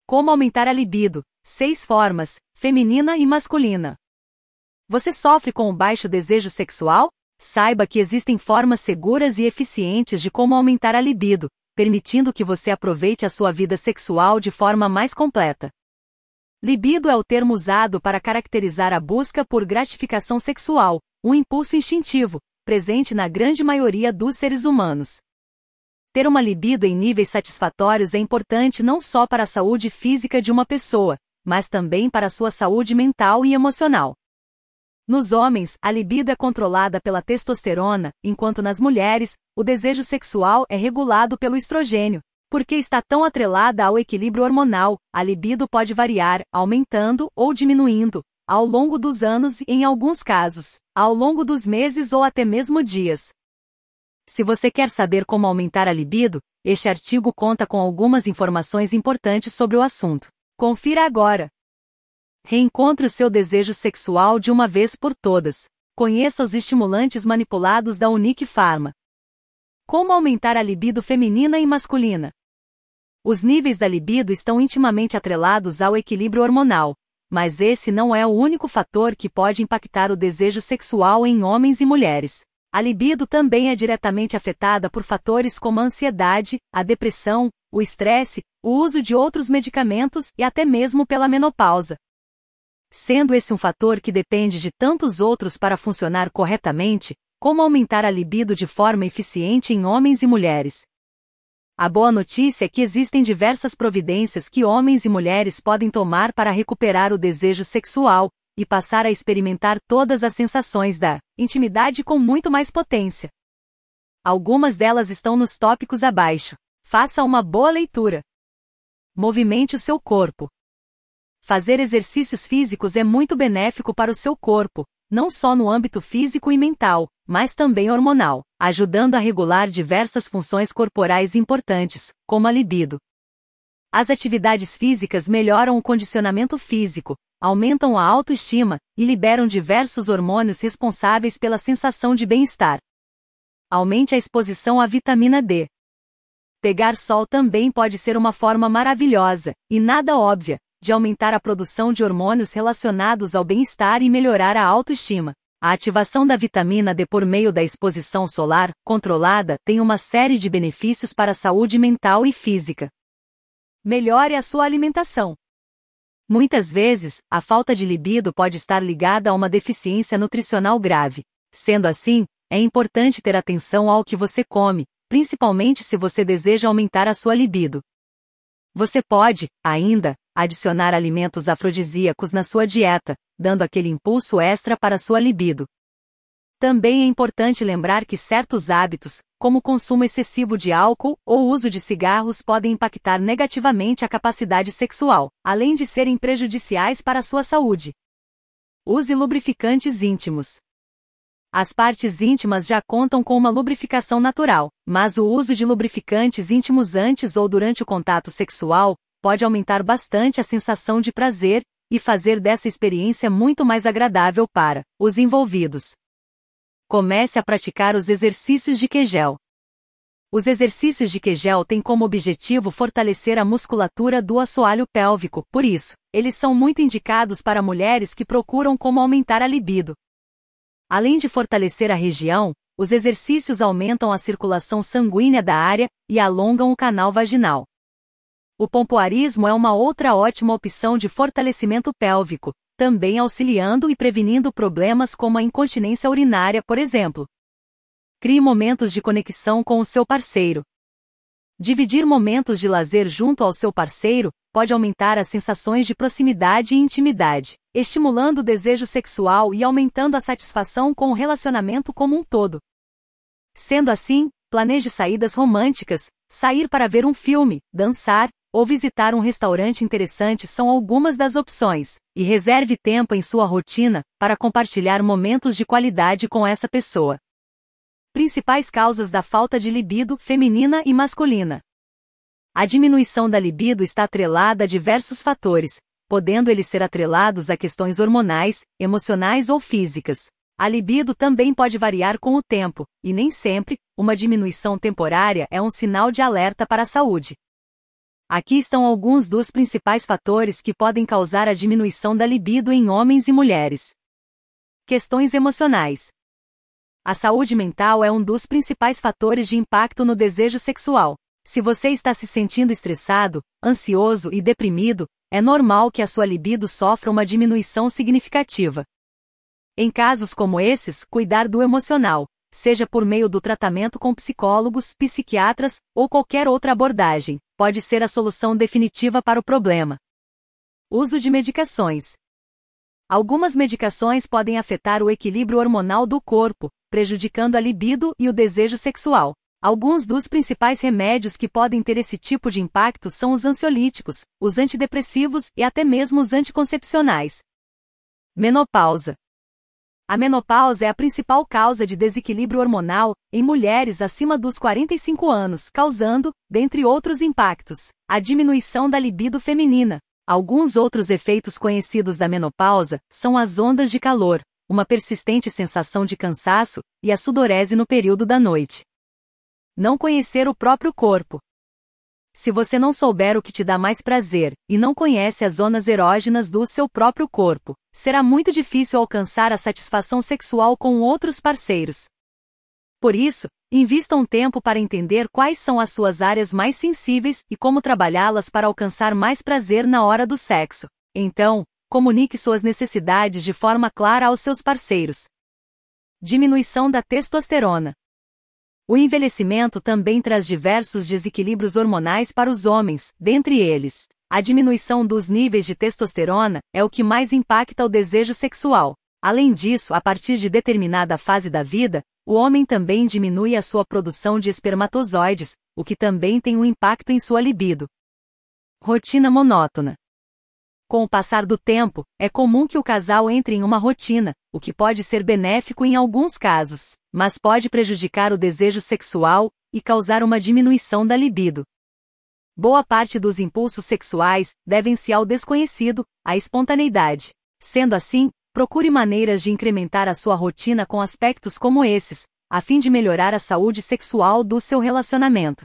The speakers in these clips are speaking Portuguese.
Como aumentar a libido? 6 formas, feminina e masculina. Você sofre com o baixo desejo sexual? Saiba que existem formas seguras e eficientes de como aumentar a libido, permitindo que você aproveite a sua vida sexual de forma mais completa. Libido é o termo usado para caracterizar a busca por gratificação sexual, um impulso instintivo, presente na grande maioria dos seres humanos. Ter uma libido em níveis satisfatórios é importante não só para a saúde física de uma pessoa, mas também para a sua saúde mental e emocional. Nos homens, a libido é controlada pela testosterona, enquanto nas mulheres, o desejo sexual é regulado pelo estrogênio. Porque está tão atrelada ao equilíbrio hormonal, a libido pode variar, aumentando ou diminuindo, ao longo dos anos e, em alguns casos, ao longo dos meses ou até mesmo dias. Se você quer saber como aumentar a libido, este artigo conta com algumas informações importantes sobre o assunto. Confira agora. Reencontre o seu desejo sexual de uma vez por todas. Conheça os estimulantes manipulados da Unique Pharma. Como aumentar a libido feminina e masculina? Os níveis da libido estão intimamente atrelados ao equilíbrio hormonal, mas esse não é o único fator que pode impactar o desejo sexual em homens e mulheres. A libido também é diretamente afetada por fatores como a ansiedade, a depressão, o estresse, o uso de outros medicamentos e até mesmo pela menopausa. Sendo esse um fator que depende de tantos outros para funcionar corretamente, como aumentar a libido de forma eficiente em homens e mulheres? A boa notícia é que existem diversas providências que homens e mulheres podem tomar para recuperar o desejo sexual e passar a experimentar todas as sensações da intimidade com muito mais potência. Algumas delas estão nos tópicos abaixo. Faça uma boa leitura. Movimente o seu corpo. Fazer exercícios físicos é muito benéfico para o seu corpo, não só no âmbito físico e mental, mas também hormonal, ajudando a regular diversas funções corporais importantes, como a libido. As atividades físicas melhoram o condicionamento físico, aumentam a autoestima e liberam diversos hormônios responsáveis pela sensação de bem-estar. Aumente a exposição à vitamina D. Pegar sol também pode ser uma forma maravilhosa, e nada óbvia, de aumentar a produção de hormônios relacionados ao bem-estar e melhorar a autoestima. A ativação da vitamina D por meio da exposição solar, controlada, tem uma série de benefícios para a saúde mental e física. Melhore a sua alimentação. Muitas vezes, a falta de libido pode estar ligada a uma deficiência nutricional grave. Sendo assim, é importante ter atenção ao que você come, principalmente se você deseja aumentar a sua libido. Você pode, ainda, adicionar alimentos afrodisíacos na sua dieta, dando aquele impulso extra para sua libido. Também é importante lembrar que certos hábitos, como o consumo excessivo de álcool ou o uso de cigarros, podem impactar negativamente a capacidade sexual, além de serem prejudiciais para a sua saúde. Use lubrificantes íntimos. As partes íntimas já contam com uma lubrificação natural, mas o uso de lubrificantes íntimos antes ou durante o contato sexual pode aumentar bastante a sensação de prazer e fazer dessa experiência muito mais agradável para os envolvidos. Comece a praticar os exercícios de Kegel. Os exercícios de Kegel têm como objetivo fortalecer a musculatura do assoalho pélvico, por isso, eles são muito indicados para mulheres que procuram como aumentar a libido. Além de fortalecer a região, os exercícios aumentam a circulação sanguínea da área e alongam o canal vaginal. O pompoarismo é uma outra ótima opção de fortalecimento pélvico, também auxiliando e prevenindo problemas como a incontinência urinária, por exemplo. Crie momentos de conexão com o seu parceiro. Dividir momentos de lazer junto ao seu parceiro pode aumentar as sensações de proximidade e intimidade, estimulando o desejo sexual e aumentando a satisfação com o relacionamento como um todo. Sendo assim, planeje saídas românticas, sair para ver um filme, dançar, ou visitar um restaurante interessante são algumas das opções, e reserve tempo em sua rotina para compartilhar momentos de qualidade com essa pessoa. Principais causas da falta de libido feminina e masculina. A diminuição da libido está atrelada a diversos fatores, podendo eles ser atrelados a questões hormonais, emocionais ou físicas. A libido também pode variar com o tempo, e nem sempre, uma diminuição temporária é um sinal de alerta para a saúde. Aqui estão alguns dos principais fatores que podem causar a diminuição da libido em homens e mulheres. Questões emocionais. A saúde mental é um dos principais fatores de impacto no desejo sexual. Se você está se sentindo estressado, ansioso e deprimido, é normal que a sua libido sofra uma diminuição significativa. Em casos como esses, cuidar do emocional, seja por meio do tratamento com psicólogos, psiquiatras ou qualquer outra abordagem, pode ser a solução definitiva para o problema. Uso de medicações. Algumas medicações podem afetar o equilíbrio hormonal do corpo, prejudicando a libido e o desejo sexual. Alguns dos principais remédios que podem ter esse tipo de impacto são os ansiolíticos, os antidepressivos e até mesmo os anticoncepcionais. Menopausa. A menopausa é a principal causa de desequilíbrio hormonal em mulheres acima dos 45 anos, causando, dentre outros impactos, a diminuição da libido feminina. Alguns outros efeitos conhecidos da menopausa são as ondas de calor, uma persistente sensação de cansaço e a sudorese no período da noite. Não conhecer o próprio corpo. Se você não souber o que te dá mais prazer, e não conhece as zonas erógenas do seu próprio corpo, será muito difícil alcançar a satisfação sexual com outros parceiros. Por isso, invista um tempo para entender quais são as suas áreas mais sensíveis e como trabalhá-las para alcançar mais prazer na hora do sexo. Então, comunique suas necessidades de forma clara aos seus parceiros. Diminuição da testosterona. O envelhecimento também traz diversos desequilíbrios hormonais para os homens, dentre eles, a diminuição dos níveis de testosterona é o que mais impacta o desejo sexual. Além disso, a partir de determinada fase da vida, o homem também diminui a sua produção de espermatozoides, o que também tem um impacto em sua libido. Rotina monótona. Com o passar do tempo, é comum que o casal entre em uma rotina, o que pode ser benéfico em alguns casos, mas pode prejudicar o desejo sexual e causar uma diminuição da libido. Boa parte dos impulsos sexuais devem-se ao desconhecido, à espontaneidade. Sendo assim, procure maneiras de incrementar a sua rotina com aspectos como esses, a fim de melhorar a saúde sexual do seu relacionamento.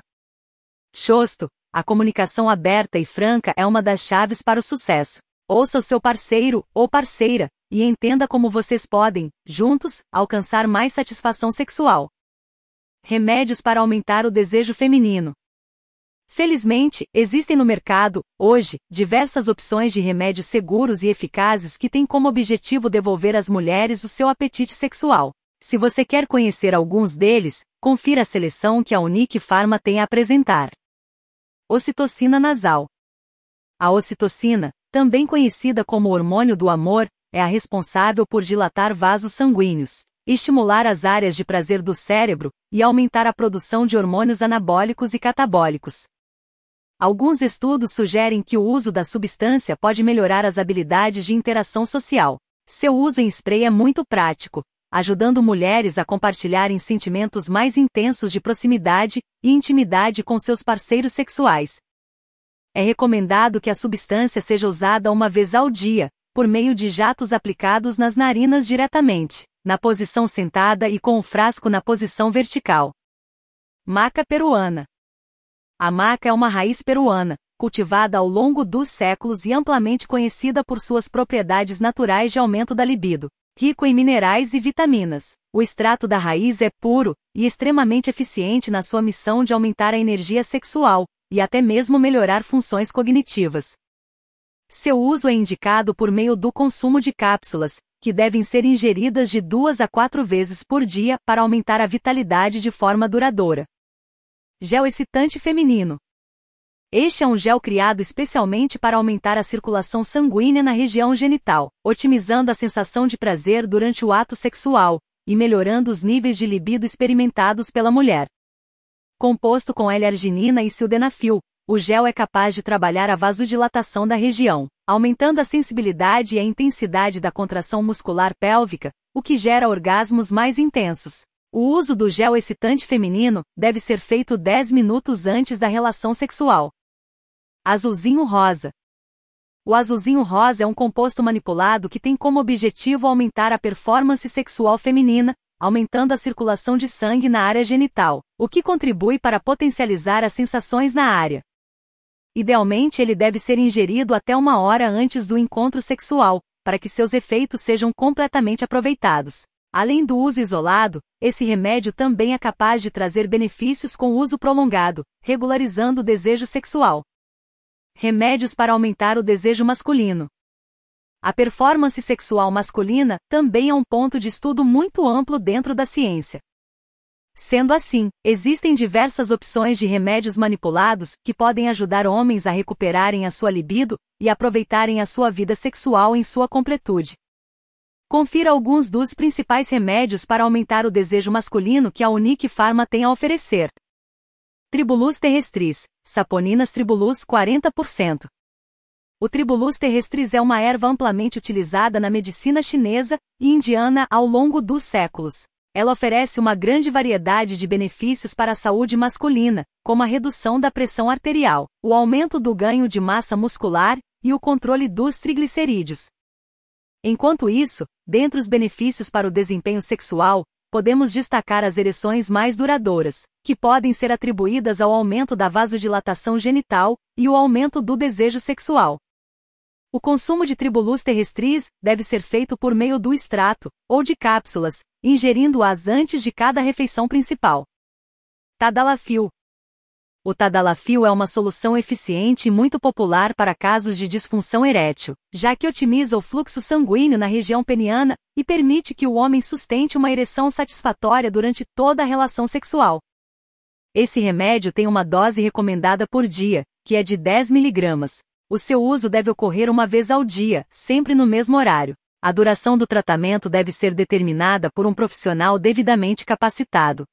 Xosto. A comunicação aberta e franca é uma das chaves para o sucesso. Ouça o seu parceiro ou parceira e entenda como vocês podem, juntos, alcançar mais satisfação sexual. Remédios para aumentar o desejo feminino. Felizmente, existem no mercado, hoje, diversas opções de remédios seguros e eficazes que têm como objetivo devolver às mulheres o seu apetite sexual. Se você quer conhecer alguns deles, confira a seleção que a Unique Pharma tem a apresentar. Ocitocina nasal. A ocitocina, também conhecida como hormônio do amor, é a responsável por dilatar vasos sanguíneos, estimular as áreas de prazer do cérebro e aumentar a produção de hormônios anabólicos e catabólicos. Alguns estudos sugerem que o uso da substância pode melhorar as habilidades de interação social. Seu uso em spray é muito prático, ajudando mulheres a compartilharem sentimentos mais intensos de proximidade e intimidade com seus parceiros sexuais. É recomendado que a substância seja usada uma vez ao dia, por meio de jatos aplicados nas narinas diretamente, na posição sentada e com o frasco na posição vertical. Maca peruana. A maca é uma raiz peruana, cultivada ao longo dos séculos e amplamente conhecida por suas propriedades naturais de aumento da libido. Rico em minerais e vitaminas, o extrato da raiz é puro e extremamente eficiente na sua missão de aumentar a energia sexual e até mesmo melhorar funções cognitivas. Seu uso é indicado por meio do consumo de cápsulas, que devem ser ingeridas de 2 a 4 vezes por dia para aumentar a vitalidade de forma duradoura. Gel excitante feminino. Este é um gel criado especialmente para aumentar a circulação sanguínea na região genital, otimizando a sensação de prazer durante o ato sexual e melhorando os níveis de libido experimentados pela mulher. Composto com L-arginina e sildenafil, o gel é capaz de trabalhar a vasodilatação da região, aumentando a sensibilidade e a intensidade da contração muscular pélvica, o que gera orgasmos mais intensos. O uso do gel excitante feminino deve ser feito 10 minutos antes da relação sexual. Azulzinho rosa. O azulzinho rosa é um composto manipulado que tem como objetivo aumentar a performance sexual feminina, aumentando a circulação de sangue na área genital, o que contribui para potencializar as sensações na área. Idealmente ele deve ser ingerido até 1 hora antes do encontro sexual, para que seus efeitos sejam completamente aproveitados. Além do uso isolado, esse remédio também é capaz de trazer benefícios com uso prolongado, regularizando o desejo sexual. Remédios para aumentar o desejo masculino. A performance sexual masculina também é um ponto de estudo muito amplo dentro da ciência. Sendo assim, existem diversas opções de remédios manipulados que podem ajudar homens a recuperarem a sua libido e aproveitarem a sua vida sexual em sua completude. Confira alguns dos principais remédios para aumentar o desejo masculino que a Unique Pharma tem a oferecer. Tribulus terrestris, Saponinas tribulus 40%. O Tribulus terrestris é uma erva amplamente utilizada na medicina chinesa e indiana ao longo dos séculos. Ela oferece uma grande variedade de benefícios para a saúde masculina, como a redução da pressão arterial, o aumento do ganho de massa muscular e o controle dos triglicerídeos. Enquanto isso, dentre os benefícios para o desempenho sexual, podemos destacar as ereções mais duradouras, que podem ser atribuídas ao aumento da vasodilatação genital e o aumento do desejo sexual. O consumo de Tribulus terrestris deve ser feito por meio do extrato, ou de cápsulas, ingerindo-as antes de cada refeição principal. Tadalafil. O Tadalafil é uma solução eficiente e muito popular para casos de disfunção erétil, já que otimiza o fluxo sanguíneo na região peniana e permite que o homem sustente uma ereção satisfatória durante toda a relação sexual. Esse remédio tem uma dose recomendada por dia, que é de 10 mg. O seu uso deve ocorrer 1 vez ao dia, sempre no mesmo horário. A duração do tratamento deve ser determinada por um profissional devidamente capacitado.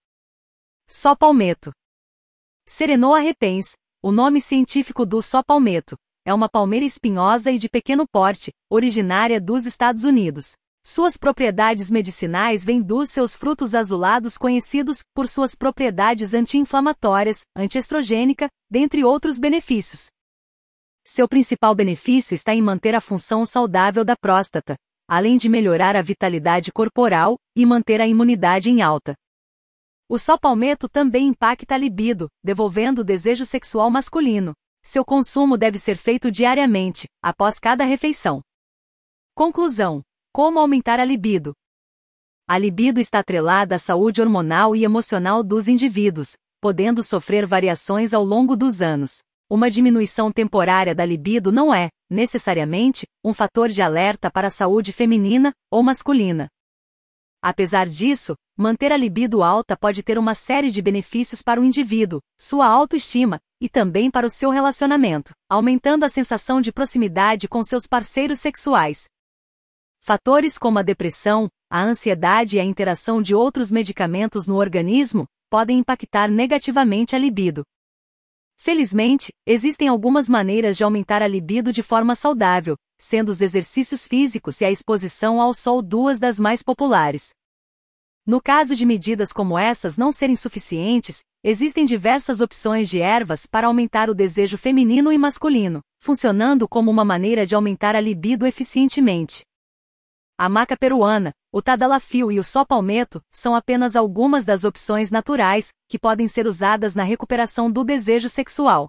Só palmeto. Serenoa repens, o nome científico do só palmeto, é uma palmeira espinhosa e de pequeno porte, originária dos Estados Unidos. Suas propriedades medicinais vêm dos seus frutos azulados conhecidos por suas propriedades anti-inflamatórias, antiestrogênica, dentre outros benefícios. Seu principal benefício está em manter a função saudável da próstata, além de melhorar a vitalidade corporal e manter a imunidade em alta. O só palmeto também impacta a libido, devolvendo o desejo sexual masculino. Seu consumo deve ser feito diariamente, após cada refeição. Conclusão: como aumentar a libido? A libido está atrelada à saúde hormonal e emocional dos indivíduos, podendo sofrer variações ao longo dos anos. Uma diminuição temporária da libido não é, necessariamente, um fator de alerta para a saúde feminina ou masculina. Apesar disso, manter a libido alta pode ter uma série de benefícios para o indivíduo, sua autoestima, e também para o seu relacionamento, aumentando a sensação de proximidade com seus parceiros sexuais. Fatores como a depressão, a ansiedade e a interação de outros medicamentos no organismo podem impactar negativamente a libido. Felizmente, existem algumas maneiras de aumentar a libido de forma saudável, sendo os exercícios físicos e a exposição ao sol duas das mais populares. No caso de medidas como essas não serem suficientes, existem diversas opções de ervas para aumentar o desejo feminino e masculino, funcionando como uma maneira de aumentar a libido eficientemente. A maca peruana, o tadalafil e o só palmeto são apenas algumas das opções naturais que podem ser usadas na recuperação do desejo sexual.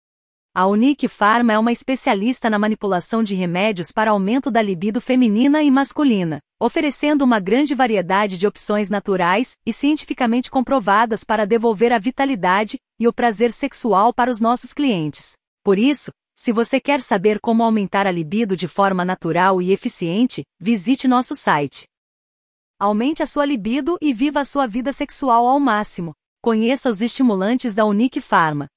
A Unique Pharma é uma especialista na manipulação de remédios para aumento da libido feminina e masculina, oferecendo uma grande variedade de opções naturais e cientificamente comprovadas para devolver a vitalidade e o prazer sexual para os nossos clientes. Por isso, se você quer saber como aumentar a libido de forma natural e eficiente, visite nosso site. Aumente a sua libido e viva a sua vida sexual ao máximo. Conheça os estimulantes da Unique Pharma.